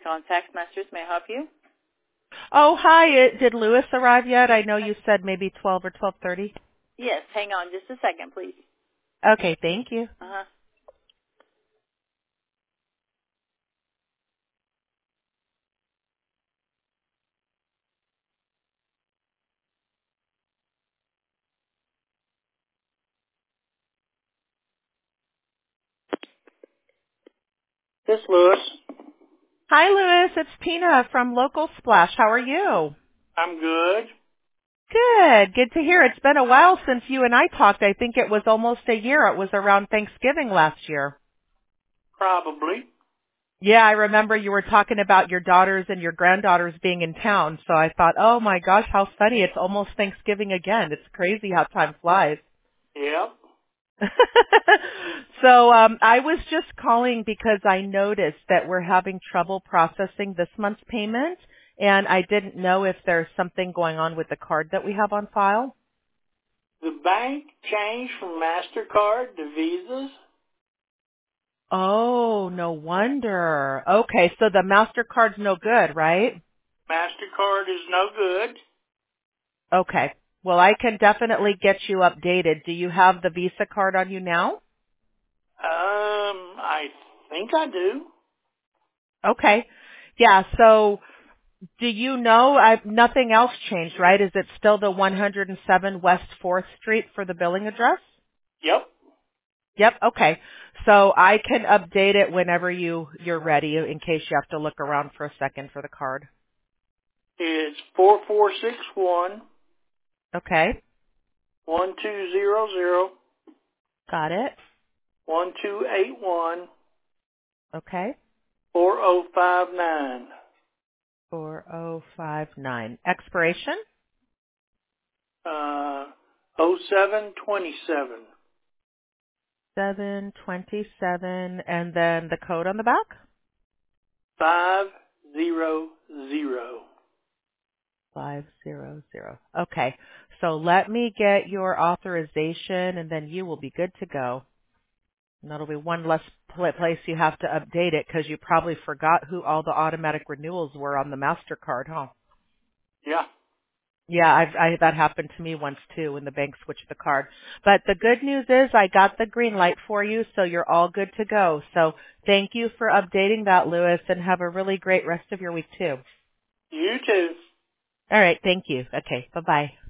calling Fax Masters. May I help you? Oh, hi. Did Lewis arrive yet? I know you said maybe 12 or 12:30. Yes, hang on just a second, please. Okay, thank you. Uh-huh. This Lewis. Hi, Lewis. It's Tina from Local Splash. How are you? I'm good. Good. Good to hear. It's been a while since you and I talked. I think it was almost a year. It was around Thanksgiving last year. Probably. Yeah, I remember you were talking about your daughters and your granddaughters being in town. So I thought, oh my gosh, how funny. It's almost Thanksgiving again. It's crazy how time flies. Yep. So I was just calling because I noticed that we're having trouble processing this month's payment, and I didn't know if there's something going on with the card that we have on file. The bank changed from MasterCard to Visas. Oh, no wonder. Okay, so the MasterCard's no good, right? MasterCard is no good. Okay. Well, I can definitely get you updated. Do you have the Visa card on you now? I think I do. Okay. Yeah, so do you know, nothing else changed, right? Is it still the 107 West 4th Street for the billing address? Yep. Yep, okay. So I can update it whenever you're ready in case you have to look around for a second for the card. It's 4461 Okay, 1200 got it. 1281 Okay, 4059. 4059. Expiration? 0727. 727, and then the code on the back? 500. 500. Okay, so let me get your authorization and then you will be good to go. And that'll be one less place you have to update it because you probably forgot who all the automatic renewals were on the MasterCard, huh? Yeah. Yeah, that happened to me once too when the bank switched the card. But the good news is I got the green light for you, so you're all good to go. So thank you for updating that, Lewis, and have a really great rest of your week too. You too. All right, thank you. Okay, bye-bye.